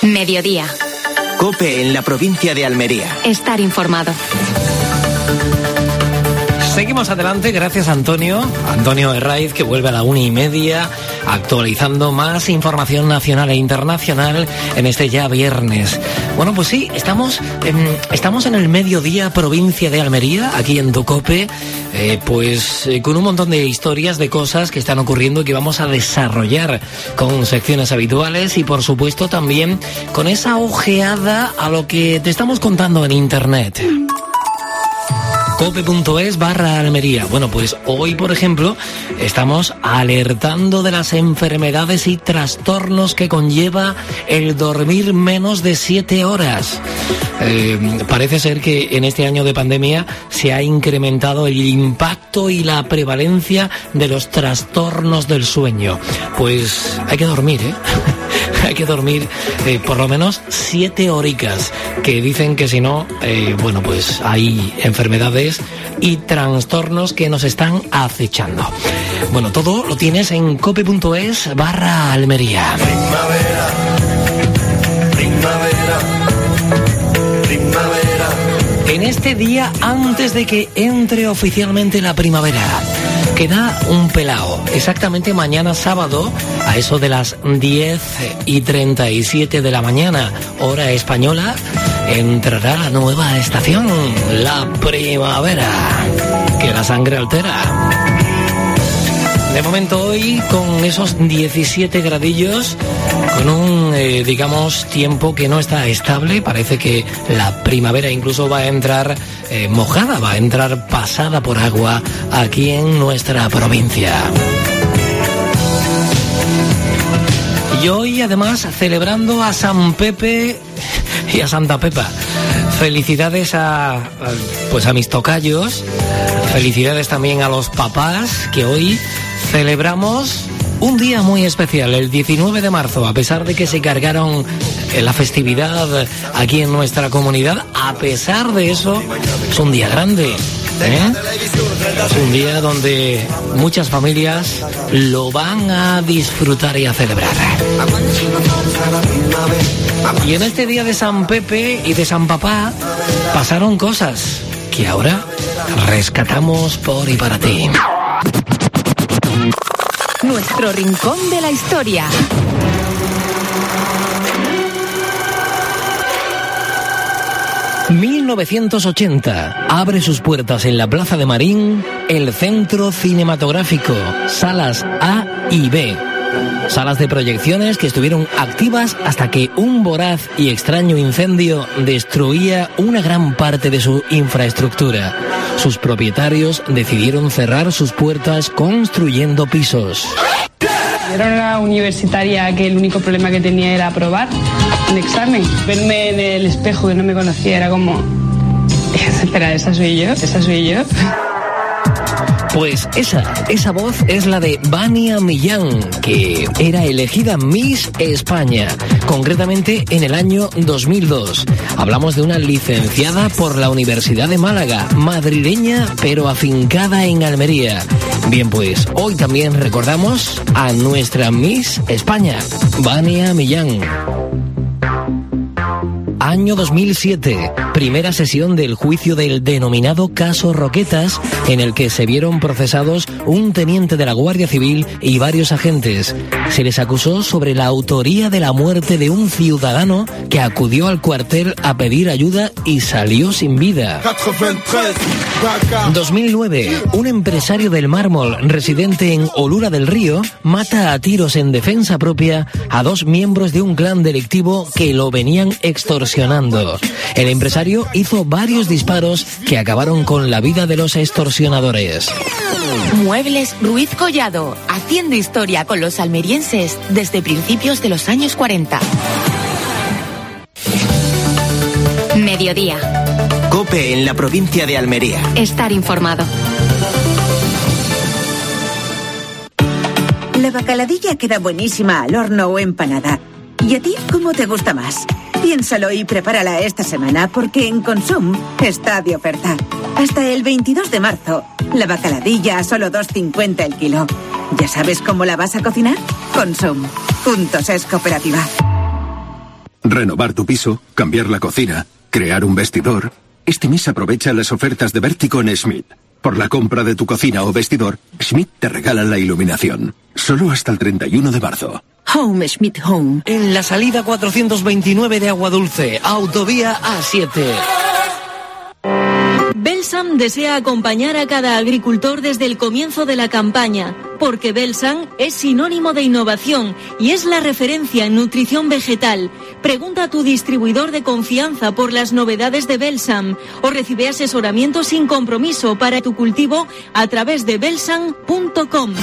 Mediodía. COPE en la provincia de Almería. Estar informado. Seguimos adelante, gracias Antonio Herraiz, que vuelve a la 1:30, actualizando más información nacional e internacional en este ya viernes. Bueno, pues sí, estamos en el mediodía, provincia de Almería, aquí en tu COPE, con un montón de historias, de cosas que están ocurriendo y que vamos a desarrollar con secciones habituales y por supuesto también con esa ojeada a lo que te estamos contando en internet. cope.es/Almería. Bueno, pues hoy, por ejemplo, estamos alertando de las enfermedades y trastornos que conlleva el dormir menos de 7 horas. Parece ser que en este año de pandemia se ha incrementado el impacto y la prevalencia de los trastornos del sueño. Pues hay que dormir, hay que dormir por lo menos 7 horicas, que dicen que si no, pues hay enfermedades y trastornos que nos están acechando. Bueno, todo lo tienes en cope.es/Almería. Primavera, primavera, primavera. En este día, antes de que entre oficialmente la primavera, queda un pelao. Exactamente mañana sábado, a eso de las 10:37 de la mañana, hora española, entrará la nueva estación, la primavera, que la sangre altera. De momento hoy, con esos 17 gradillos, con un, tiempo que no está estable, parece que la primavera incluso va a entrar mojada, va a entrar pasada por agua aquí en nuestra provincia. Y hoy, además, celebrando a San Pepe y a Santa Pepa. Felicidades a mis tocayos, felicidades también a los papás, que hoy celebramos un día muy especial, el 19 de marzo, a pesar de que se cargaron la festividad aquí en nuestra comunidad. A pesar de eso, es un día grande, Es un día donde muchas familias lo van a disfrutar y a celebrar. Y en este día de San Pepe y de San Papá pasaron cosas que ahora rescatamos por y para ti. Nuestro rincón de la historia. ...1980... abre sus puertas en la Plaza de Marín... el Centro Cinematográfico... Salas A y B... salas de proyecciones que estuvieron activas hasta que un voraz y extraño incendio destruía una gran parte de su infraestructura. Sus propietarios decidieron cerrar sus puertas construyendo pisos. Era una universitaria que el único problema que tenía era aprobar un examen. Verme en el espejo que no me conocía era como... Espera, ¿esa soy yo? Pues esa voz es la de Vania Millán, que era elegida Miss España, concretamente en el año 2002. Hablamos de una licenciada por la Universidad de Málaga, madrileña pero afincada en Almería. Bien, pues hoy también recordamos a nuestra Miss España, Vania Millán. Año 2007, primera sesión del juicio del denominado caso Roquetas, en el que se vieron procesados un teniente de la Guardia Civil y varios agentes. Se les acusó sobre la autoría de la muerte de un ciudadano que acudió al cuartel a pedir ayuda y salió sin vida. 2009, un empresario del mármol residente en Olura del Río mata a tiros en defensa propia a 2 miembros de un clan delictivo que lo venían extorsionando. El empresario hizo varios disparos que acabaron con la vida de los extorsionadores. Muebles Ruiz Collado, haciendo historia con los almerienses desde principios de los años 40. Mediodía. COPE en la provincia de Almería. Estar informado. La bacaladilla queda buenísima al horno o empanada. ¿Y a ti cómo te gusta más? Piénsalo y prepárala esta semana porque en Consum está de oferta. Hasta el 22 de marzo, la bacaladilla a solo 2,50 el kilo. ¿Ya sabes cómo la vas a cocinar? Consum. Juntos es cooperativa. Renovar tu piso, cambiar la cocina, crear un vestidor. Este mes aprovecha las ofertas de Vértigo en Schmidt. Por la compra de tu cocina o vestidor, Schmidt te regala la iluminación. Solo hasta el 31 de marzo. Home, Schmidt Home. En la salida 429 de Agua Dulce, autovía A7. Belsam desea acompañar a cada agricultor desde el comienzo de la campaña, porque Belsam es sinónimo de innovación y es la referencia en nutrición vegetal. Pregunta a tu distribuidor de confianza por las novedades de Belsam o recibe asesoramiento sin compromiso para tu cultivo a través de belsam.com.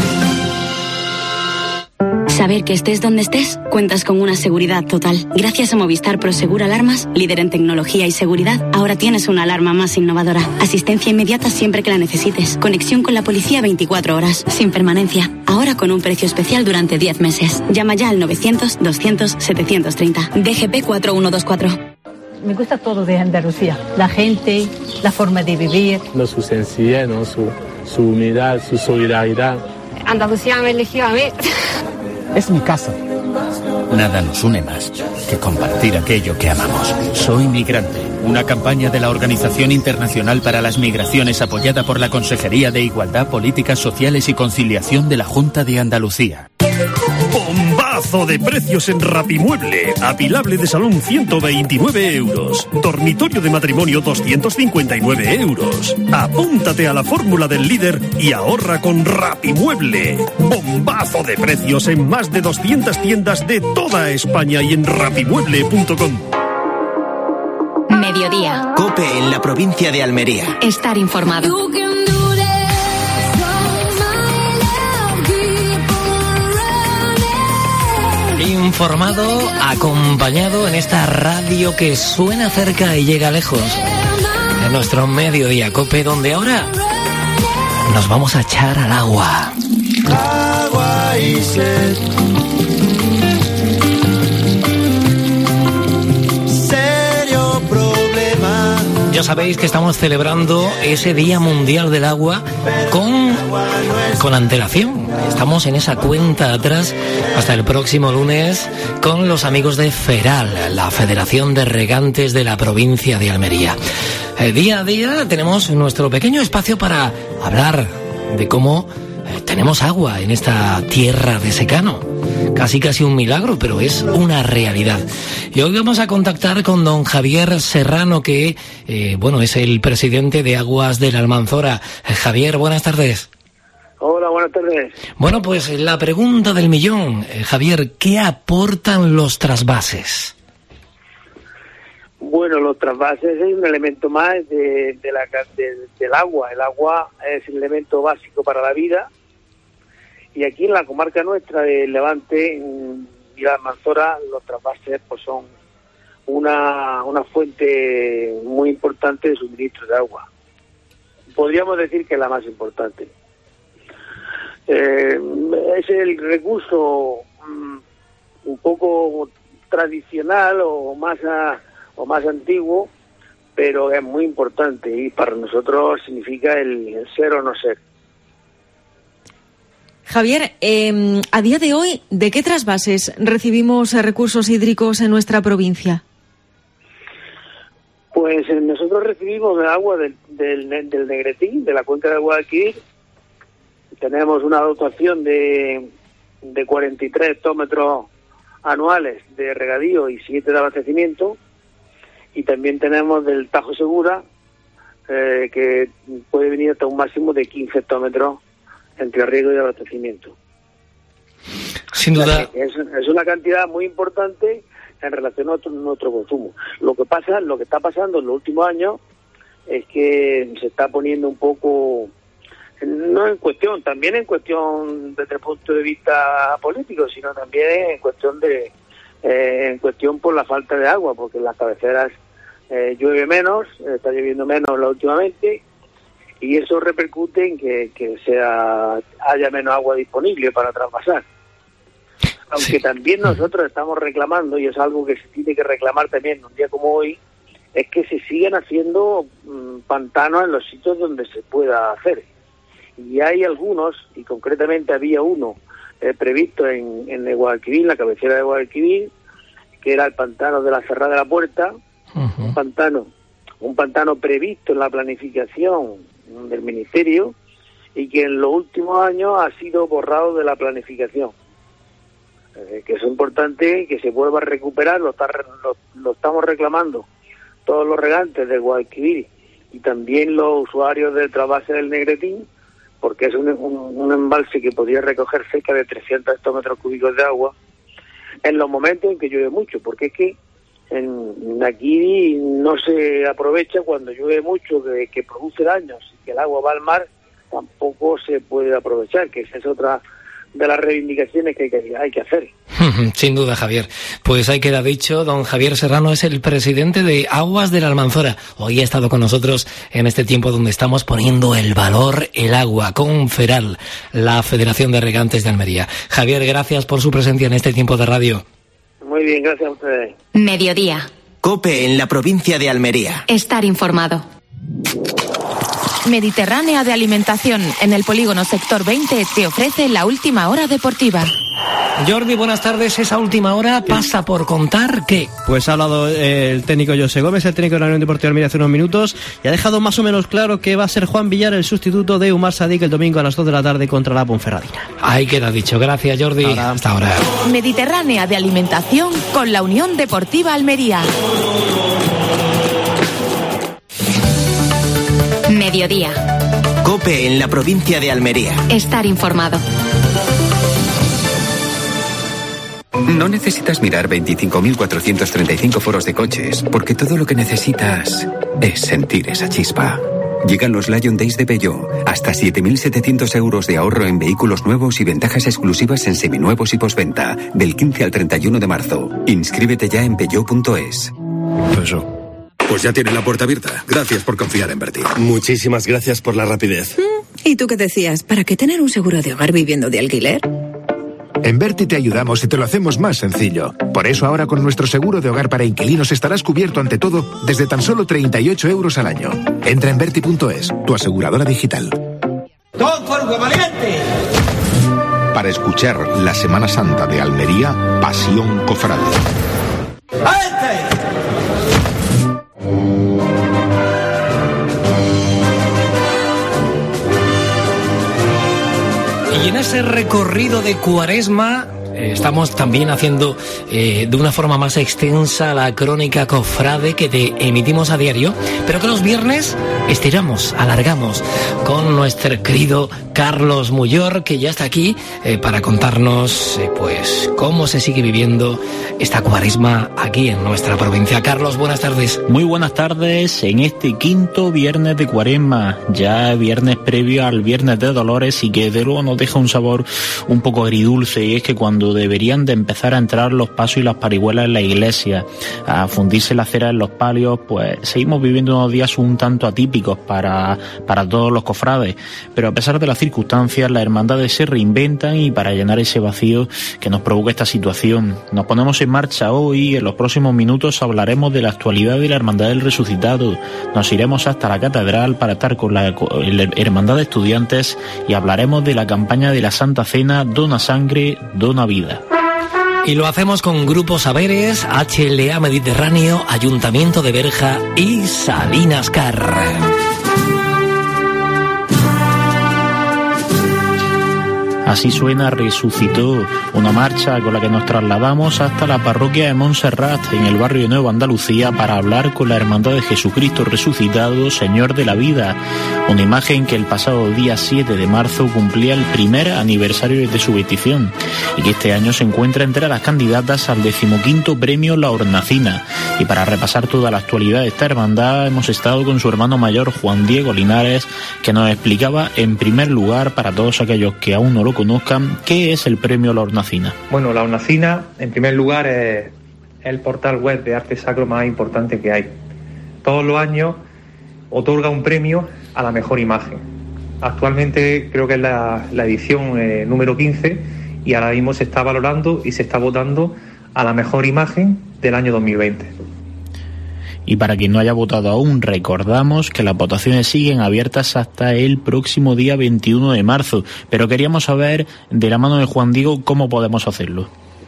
Saber que estés donde estés, cuentas con una seguridad total. Gracias a Movistar Prosegur Alarmas, líder en tecnología y seguridad, ahora tienes una alarma más innovadora. Asistencia inmediata siempre que la necesites. Conexión con la policía 24 horas, sin permanencia. Ahora con un precio especial durante 10 meses. Llama ya al 900-200-730. DGP 4124. Me gusta todo de Andalucía. La gente, la forma de vivir. Su sencillez, su humildad, su solidaridad. Andalucía me eligió a mí. Es mi casa. Nada nos une más que compartir aquello que amamos. Soy Migrante, una campaña de la Organización Internacional para las Migraciones apoyada por la Consejería de Igualdad, Políticas Sociales y Conciliación de la Junta de Andalucía. ¡Bombazo de precios en Rapimueble! Apilable de salón 129 euros. Dormitorio de matrimonio 259 euros. Apúntate a la fórmula del líder y ahorra con Rapimueble. ¡Bombazo de precios en más de 200 tiendas de toda España y en rapimueble.com! Mediodía. COPE en la provincia de Almería. Estar informado. Informado, acompañado en esta radio que suena cerca y llega lejos. En nuestro Mediodía COPE, donde ahora nos vamos a echar al agua. Agua y sed. Serio problema. Ya sabéis que estamos celebrando ese Día Mundial del Agua con antelación. Estamos en esa cuenta atrás hasta el próximo lunes con los amigos de FERAL, la Federación de Regantes de la provincia de Almería. Día a día tenemos nuestro pequeño espacio para hablar de cómo tenemos agua en esta tierra de secano. Casi un milagro, pero es una realidad. Y hoy vamos a contactar con don Javier Serrano, que es el presidente de Aguas de la Almanzora. Javier, buenas tardes. Hola, buenas tardes. Bueno, pues la pregunta del millón, Javier, ¿qué aportan los trasvases? Bueno, los trasvases es un elemento más del agua. El agua es el elemento básico para la vida. Y aquí en la comarca nuestra del Levante y la Almanzora, los trasvases pues son una fuente muy importante de suministro de agua. Podríamos decir que es la más importante. Es el recurso un poco tradicional o más antiguo, pero es muy importante y para nosotros significa el ser o no ser. Javier, a día de hoy, ¿de qué trasvases recibimos recursos hídricos en nuestra provincia? Pues nosotros recibimos el agua del Negretín, de la cuenca de Guadalquivir. Tenemos una dotación de 43 hectómetros anuales de regadío y 7 de abastecimiento. Y también tenemos del Tajo Segura, que puede venir hasta un máximo de 15 hectómetros entre riego y abastecimiento. Sin duda. Es una cantidad muy importante en relación a nuestro consumo. Lo que está pasando en los últimos años es que se está poniendo un poco, no en cuestión, también en cuestión desde el punto de vista político, sino también en cuestión por la falta de agua, porque en las cabeceras llueve menos, está lloviendo menos últimamente, y eso repercute en que haya menos agua disponible para trasvasar. Aunque sí, también nosotros estamos reclamando, y es algo que se tiene que reclamar también un día como hoy, es que se siguen haciendo pantanos en los sitios donde se pueda hacer. Y hay algunos, y concretamente había uno previsto en Guadalquivir, la cabecera de Guadalquivir, que era el pantano de la Serra de la Puerta, un pantano previsto en la planificación del Ministerio y que en los últimos años ha sido borrado de la planificación. Que es importante que se vuelva a recuperar, lo estamos reclamando todos los regantes del Guadalquivir y también los usuarios del trasvase del Negretín, porque es un embalse que podría recoger cerca de 300 hectómetros cúbicos de agua en los momentos en que llueve mucho, porque es que aquí no se aprovecha cuando llueve mucho, que produce daños y que el agua va al mar, tampoco se puede aprovechar, que esa es otra de las reivindicaciones que hay que hacer. Sin duda, Javier. Pues ahí queda dicho. Don Javier Serrano es el presidente de Aguas de la Almanzora. Hoy ha estado con nosotros en este tiempo donde estamos poniendo el valor el agua con FERAL, la Federación de Regantes de Almería. Javier, gracias por su presencia en este tiempo de radio. Muy bien, gracias a ustedes. Mediodía. COPE en la provincia de Almería. Estar informado. Mediterránea de Alimentación, en el polígono Sector 20, te ofrece la última hora deportiva. Jordi, buenas tardes. Esa última hora pasa por contar ¿qué? Pues ha hablado el técnico José Gómez, el técnico de la Unión Deportiva Almería, hace unos minutos, y ha dejado más o menos claro que va a ser Juan Villar el sustituto de Umar Sadik el domingo a las 2 de la tarde contra la Ponferradina. Ahí queda dicho. Gracias, Jordi. Hasta ahora. Mediterránea de Alimentación con la Unión Deportiva Almería. Mediodía. COPE en la provincia de Almería. Estar informado. No necesitas mirar 25.435 foros de coches, porque todo lo que necesitas es sentir esa chispa. Llegan los Lion Days de Peugeot. Hasta 7.700 euros de ahorro en vehículos nuevos y ventajas exclusivas en seminuevos y postventa. Del 15 al 31 de marzo. Inscríbete ya en peugeot.es. Pues ya tiene la puerta abierta. Gracias por confiar en Berti. Muchísimas gracias por la rapidez. ¿Y tú qué decías? ¿Para qué tener un seguro de hogar viviendo de alquiler? En Berti te ayudamos y te lo hacemos más sencillo. Por eso ahora con nuestro seguro de hogar para inquilinos estarás cubierto ante todo desde tan solo 38 euros al año. Entra en Berti.es, tu aseguradora digital. ¡Don Forgo Valiente! Para escuchar la Semana Santa de Almería, Pasión Cofrade. Y en ese recorrido de Cuaresma estamos también haciendo de una forma más extensa la crónica cofrade que te emitimos a diario, pero que los viernes estiramos, alargamos con nuestro querido Carlos Muyor, que ya está aquí para contarnos pues cómo se sigue viviendo esta Cuaresma aquí en nuestra provincia. Carlos, buenas tardes. Muy buenas tardes en este quinto viernes de Cuaresma, ya viernes previo al Viernes de Dolores, y que de luego nos deja un sabor un poco agridulce, y es que cuando deberían de empezar a entrar los pasos y las parihuelas en la iglesia, a fundirse la cera en los palios, pues seguimos viviendo unos días un tanto atípicos para todos los cofrades, pero a pesar de las circunstancias, las hermandades se reinventan, y para llenar ese vacío que nos provoca esta situación, nos ponemos en marcha hoy. En los próximos minutos hablaremos de la actualidad de la Hermandad del Resucitado, nos iremos hasta la catedral para estar con la Hermandad de Estudiantes y hablaremos de la campaña de la Santa Cena, Dona Sangre, Dona Vida. Y lo hacemos con Grupo Saberes, HLA Mediterráneo, Ayuntamiento de Berja y Salinas Car. Así suena Resucitó, una marcha con la que nos trasladamos hasta la parroquia de Montserrat, en el barrio de Nueva Andalucía, para hablar con la Hermandad de Jesucristo Resucitado, Señor de la Vida, una imagen que el pasado día 7 de marzo cumplía el primer aniversario de su beatición, y que este año se encuentra entre las candidatas al 15º premio La Hornacina. Y para repasar toda la actualidad de esta hermandad hemos estado con su hermano mayor, Juan Diego Linares, que nos explicaba en primer lugar, para todos aquellos que aún no lo conozcan, ¿qué es el premio La Hornacina? Bueno, La Hornacina, en primer lugar, es el portal web de arte sacro más importante que hay. Todos los años otorga un premio a la mejor imagen. Actualmente creo que es la edición número 15, y ahora mismo se está valorando y se está votando a la mejor imagen del año 2020. Y para quien no haya votado aún, recordamos que las votaciones siguen abiertas hasta el próximo día 21 de marzo. Pero queríamos saber, de la mano de Juan Diego, cómo podemos hacerlo.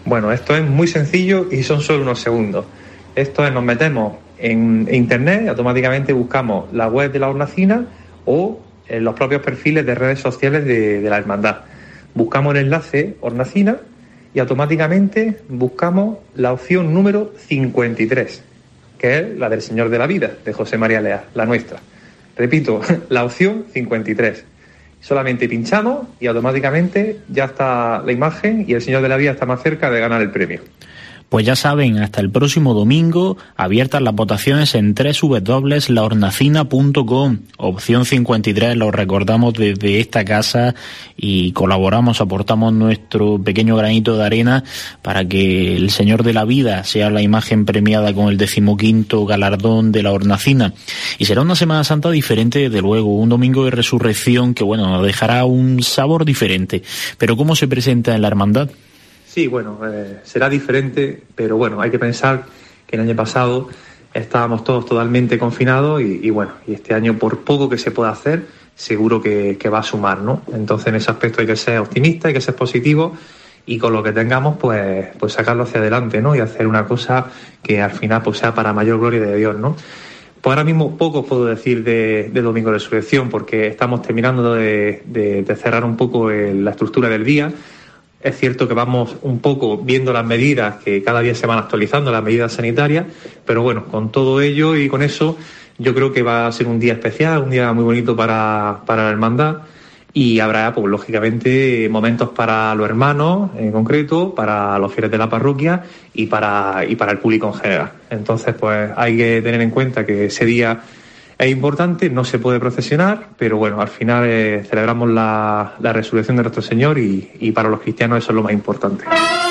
Bueno, esto es muy sencillo y son solo unos segundos. Esto es, nos metemos en internet, automáticamente buscamos la web de la Hornacina o en los propios perfiles de redes sociales de la hermandad. Buscamos el enlace Hornacina y automáticamente buscamos la opción número 53, que es la del Señor de la Vida, de José María Leal, la nuestra. Repito, la opción 53. Solamente pinchamos y automáticamente ya está la imagen y el Señor de la Vida está más cerca de ganar el premio. Pues ya saben, hasta el próximo domingo, abiertas las votaciones en www.lahornacina.com. Opción 53, lo recordamos desde esta casa y colaboramos, aportamos nuestro pequeño granito de arena para que el Señor de la Vida sea la imagen premiada con el 15º galardón de la Hornacina. Y será una Semana Santa diferente, desde luego, un domingo de resurrección que, bueno, nos dejará un sabor diferente. Pero ¿cómo se presenta en la hermandad? Sí, bueno, será diferente, pero bueno, hay que pensar que el año pasado estábamos todos totalmente confinados y bueno, y este año por poco que se pueda hacer, seguro que va a sumar, ¿no? Entonces en ese aspecto hay que ser optimista, hay que ser positivo y con lo que tengamos pues sacarlo hacia adelante, ¿no? Y hacer una cosa que al final pues sea para mayor gloria de Dios, ¿no? Pues ahora mismo poco puedo decir de Domingo de Resurrección porque estamos terminando de cerrar un poco la estructura del día. Es cierto que vamos un poco viendo las medidas que cada día se van actualizando, las medidas sanitarias, pero bueno, con todo ello y con eso yo creo que va a ser un día especial, un día muy bonito para la hermandad y habrá, pues lógicamente, momentos para los hermanos en concreto, para los fieles de la parroquia y para el público en general. Entonces, pues hay que tener en cuenta que ese día es importante, no se puede procesionar, pero bueno, al final celebramos la resurrección de nuestro Señor y para los cristianos eso es lo más importante.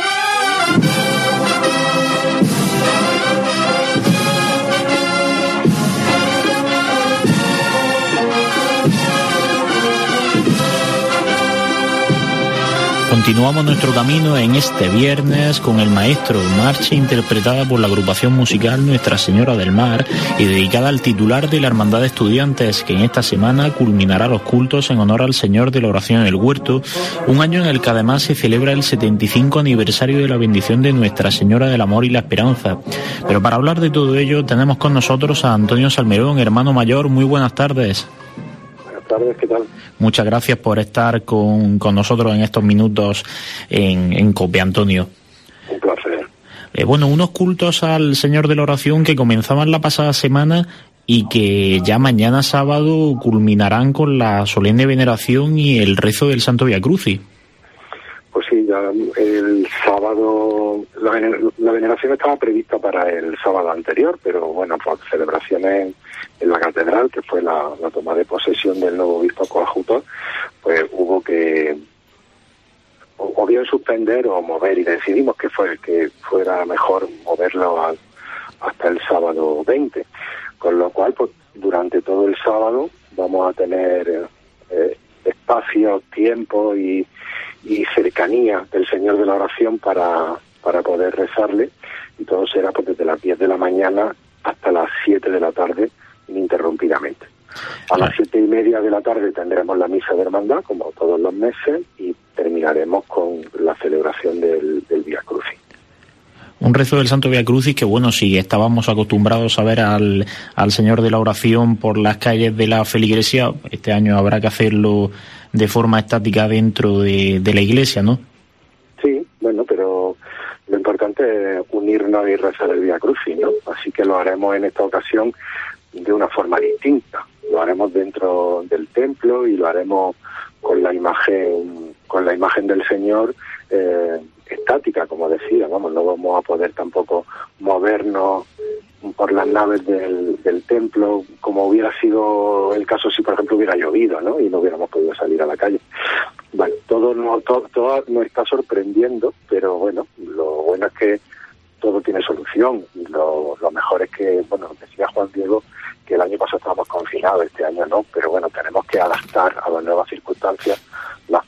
Continuamos nuestro camino en este viernes con el Maestro, marcha interpretada por la agrupación musical Nuestra Señora del Mar y dedicada al titular de la Hermandad de Estudiantes, que en esta semana culminará los cultos en honor al Señor de la Oración en el Huerto, un año en el que además se celebra el 75 aniversario de la bendición de Nuestra Señora del Amor y la Esperanza. Pero para hablar de todo ello tenemos con nosotros a Antonio Salmerón, hermano mayor. Muy buenas tardes. Buenas tardes, ¿qué tal? Muchas gracias por estar con nosotros en estos minutos en COPE, Antonio. Un placer. Bueno, unos cultos al Señor de la Oración que comenzaban la pasada semana y que ya mañana sábado culminarán con la solemne veneración y el rezo del Santo Vía Crucis. Pues sí, ya el sábado, la veneración estaba prevista para el sábado anterior, pero bueno, por celebraciones en la catedral, que fue la toma de posesión del nuevo obispo coadjutor, pues hubo que o bien suspender o mover, y decidimos que fuera mejor moverlo hasta el sábado 20, con lo cual pues durante todo el sábado vamos a tener espacio, tiempo y cercanía del Señor de la Oración para poder rezarle, y todo será pues desde las 10 de la mañana hasta las 7 de la tarde ininterrumpidamente. A las 7:30 de la tarde tendremos la misa de hermandad, como todos los meses, y terminaremos con la celebración del Vía Crucis. Un rezo del Santo Vía Crucis que, bueno, si estábamos acostumbrados a ver al Señor de la Oración por las calles de la feligresía, este año habrá que hacerlo de forma estática dentro de la iglesia, ¿no? Sí, bueno, pero lo importante es unirnos y rezar el Vía Crucis, ¿no? Así que lo haremos en esta ocasión de una forma distinta. Lo haremos dentro del templo y lo haremos con la imagen del Señor estática, como decía, vamos, no vamos a poder tampoco movernos por las naves del templo como hubiera sido el caso si por ejemplo hubiera llovido, ¿no? Y no hubiéramos podido salir a la calle. Bueno, todo nos está sorprendiendo, pero bueno, lo bueno es que todo tiene solución. Lo mejor es que, bueno, decía Juan Diego que el año pasado estábamos confinados, este año no, pero bueno, tenemos que adaptar a las nuevas circunstancias las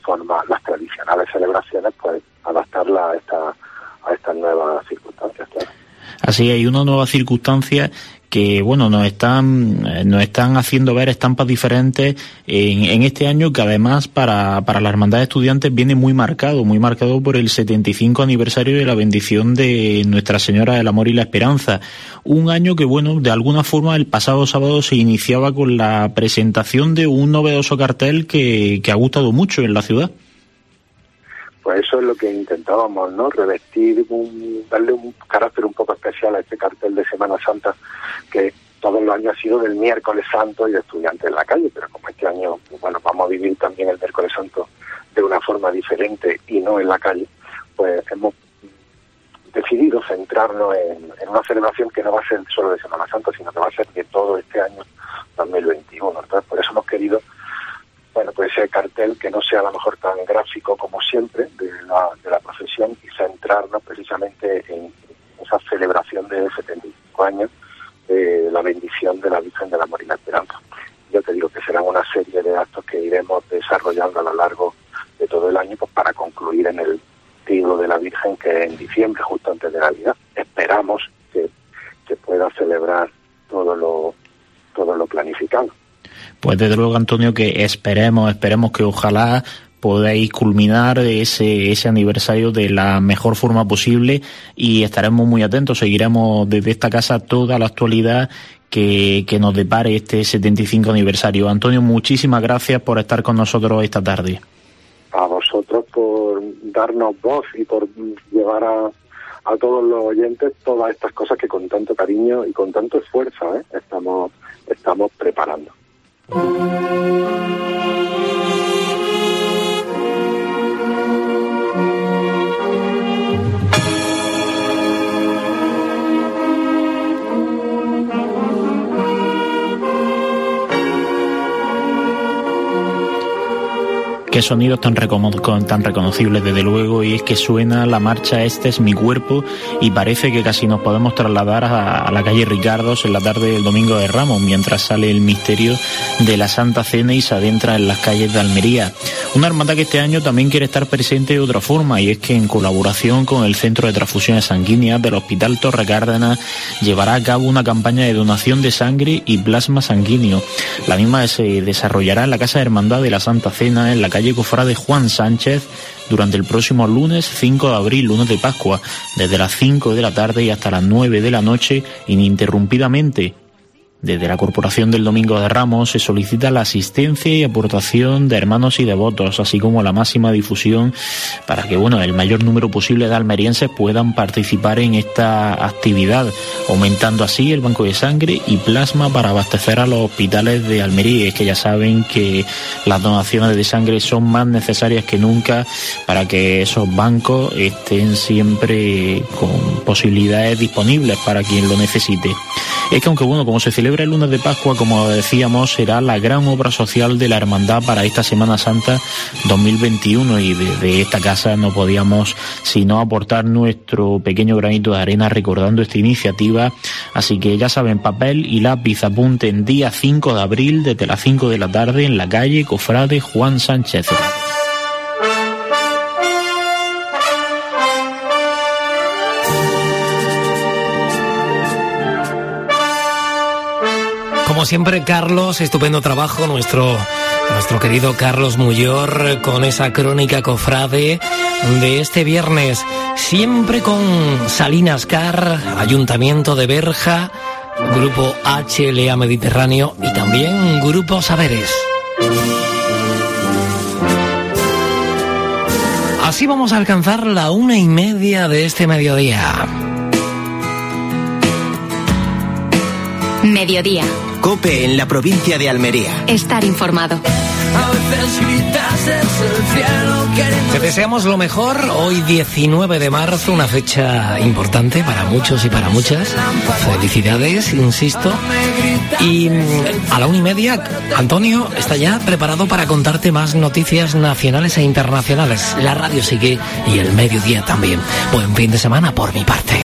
tradicionales celebraciones, pues adaptarlas a estas nuevas circunstancias, claro. Así hay una nueva circunstancia que, bueno, nos están haciendo ver estampas diferentes en este año, que además para la Hermandad de Estudiantes viene muy marcado por el 75 aniversario de la bendición de Nuestra Señora del Amor y la Esperanza. Un año que, bueno, de alguna forma el pasado sábado se iniciaba con la presentación de un novedoso cartel que ha gustado mucho en la ciudad. Pues eso es lo que intentábamos, ¿no? Revestir, darle un carácter un poco especial a este cartel de Semana Santa, que todos los años ha sido del Miércoles Santo y de Estudiantes en la Calle, pero como este año, bueno, vamos a vivir también el Miércoles Santo de una forma diferente y no en la calle, pues hemos decidido centrarnos en una celebración que no va a ser solo de Semana Santa, sino que va a ser de todo este año 2021. Entonces, por eso hemos querido, bueno, pues ese cartel que no sea a lo mejor tan gráfico como siempre de la procesión, y centrarnos precisamente en esa celebración de 75 años de la bendición de la Virgen del Amor y la Esperanza. Yo te digo que serán una serie de actos que iremos desarrollando a lo largo de todo el año, pues para concluir en el Triduo de la Virgen, que en diciembre, justo antes de Navidad, esperamos que pueda celebrar todo lo planificado. Pues desde luego, Antonio, que esperemos que ojalá podáis culminar ese aniversario de la mejor forma posible, y estaremos muy atentos, seguiremos desde esta casa toda la actualidad que nos depare este 75 aniversario. Antonio, muchísimas gracias por estar con nosotros esta tarde. A vosotros por darnos voz y por llevar a todos los oyentes todas estas cosas que con tanto cariño y con tanto esfuerzo estamos preparando. Qué sonidos tan reconocibles, desde luego, y es que suena la marcha Este es mi cuerpo, y parece que casi nos podemos trasladar a la calle Ricardos en la tarde del Domingo de Ramos, mientras sale el misterio de la Santa Cena y se adentra en las calles de Almería. Una hermandad que este año también quiere estar presente de otra forma, y es que en colaboración con el Centro de Transfusiones Sanguíneas del Hospital Torre Cárdenas llevará a cabo una campaña de donación de sangre y plasma sanguíneo. La misma se desarrollará en la Casa de Hermandad de la Santa Cena, en la calle Cofrade Juan Sánchez, durante el próximo lunes 5 de abril, lunes de Pascua, desde las 5 de la tarde y hasta las 9 de la noche, ininterrumpidamente. Desde la Corporación del Domingo de Ramos se solicita la asistencia y aportación de hermanos y devotos, así como la máxima difusión para que, el mayor número posible de almerienses puedan participar en esta actividad, aumentando así el banco de sangre y plasma para abastecer a los hospitales de Almería. Es que ya saben que las donaciones de sangre son más necesarias que nunca para que esos bancos estén siempre con posibilidades disponibles para quien lo necesite. Es que aunque como se celebra el lunes de Pascua, como decíamos, será la gran obra social de la hermandad para esta Semana Santa 2021, y desde esta casa no podíamos sino aportar nuestro pequeño granito de arena recordando esta iniciativa. Así que ya saben, papel y lápiz, apunten día 5 de abril desde las 5 de la tarde en la calle Cofrade Juan Sánchez. Como siempre, Carlos, estupendo trabajo, nuestro querido Carlos Muyor, con esa crónica cofrade de este viernes, siempre con Salinas Car, Ayuntamiento de Berja, Grupo HLA Mediterráneo y también Grupo Saberes. Así vamos a alcanzar la 1:30 de este mediodía. Mediodía. COPE en la provincia de Almería. Estar informado. Te deseamos lo mejor. Hoy 19 de marzo, una fecha importante para muchos y para muchas. Felicidades, insisto. Y a la 1:30, Antonio está ya preparado para contarte más noticias nacionales e internacionales. La radio sigue y el mediodía también. Buen fin de semana por mi parte.